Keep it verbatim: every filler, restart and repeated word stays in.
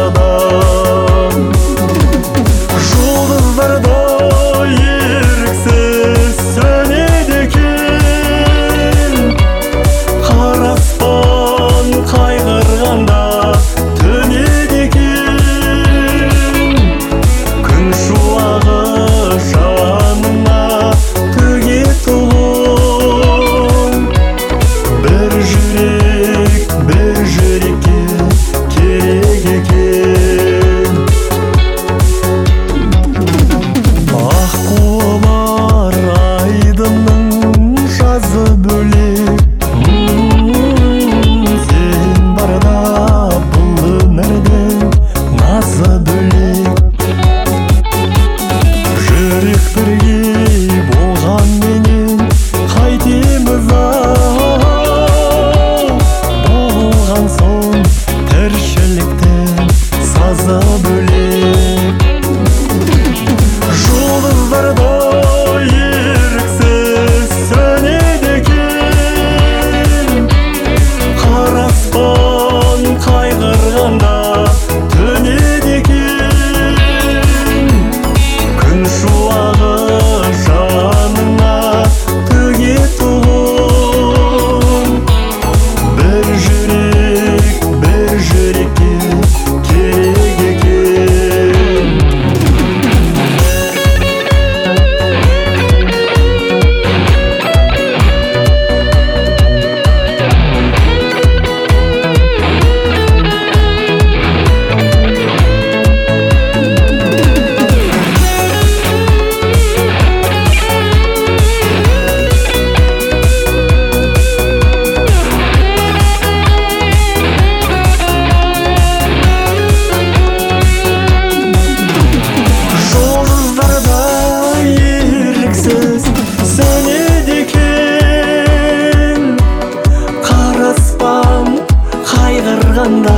барда. Жұлдыздарда еріксіз сөнеді екен, қара аспан қайғырғанда төнеді екен. Күн шуағы жанына төгеді ұлын, бір жүрек бір жүрекке керек екен. Аққуымар айдынның жазы бөлек, сен барда бұл өмірдің назы бөлек. Жүрек бірге болғанменен қайтеміз ау, болған соң тіршіліктің сазы бөлек. Жұлдыздарда еріксіз сөнеді екен, қара аспан қайғырғанда төнеді екен. Күн шуағы жанына төгеді ұлын, бір жүрек бір жүрекке керек екен. Жұлдыздарда еріксіз сөнеді екен, қара аспан қайғырғанда